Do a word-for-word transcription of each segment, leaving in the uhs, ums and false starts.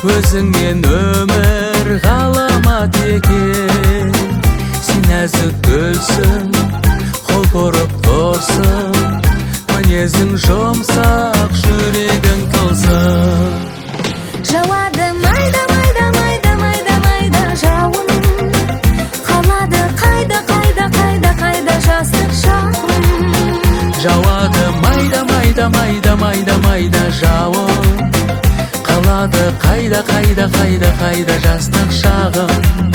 өзіңмен өмір ғаламат екен. Сен нәзік гүлсің, құлпырып тұрсың, мінезің жұмсақ, жүрегің тылсым. Жауады майда майда майда майда майда жауын, қалады қайда қайда қайда қайда жастық шағым. Жауады майда майда майда майда майда жауын, қалады қайда қайда қайда қайда жастық шағым.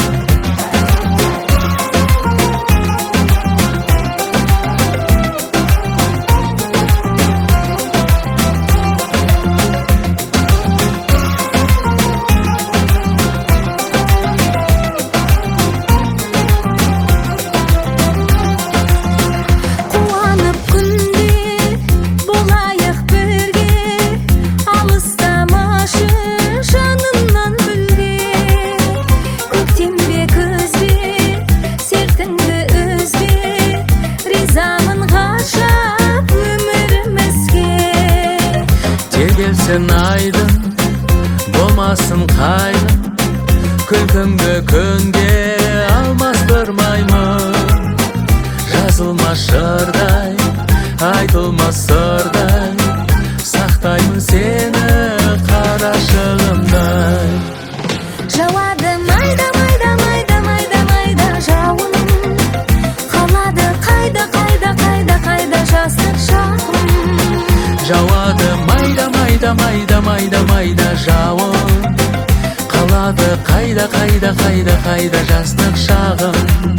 Gelsin aydın, болмасын қайын, күлкімді күнге алмастырмаймын. Жазылмас жырдай, айтылмас сырдай, сақтаймын сені қарашығымдай. Жауады майда майда майда майда майда жауын, қалады қайда қайда қайда қайда жастық шағым. Жауады майда майда майда майда майда жауын, қалады қайда қайда қайда қайда жастық шағым.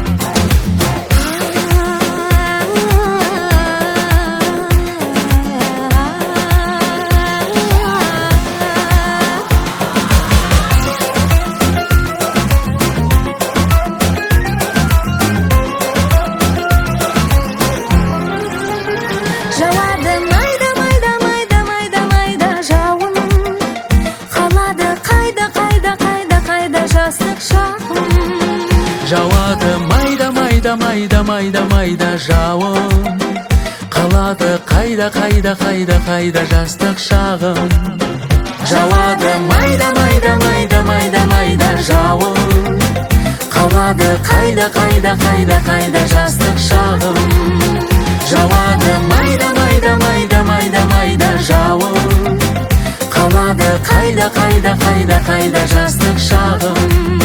Жауады майда майда майда майда майда жауын, қалады қайда қайда қайда қайда жастық шағым. Жауады майда майда майда майда майда жауын, қалады қайда қайда қайда қайда жастық шағым. Жауады майда майда майда майда майда жауын, қалады қайда қайда қайда қайда жастық шағым. Жауады майда майда майда майда майда жауын, қалады қайда қайда қайда қайда жастық шағым.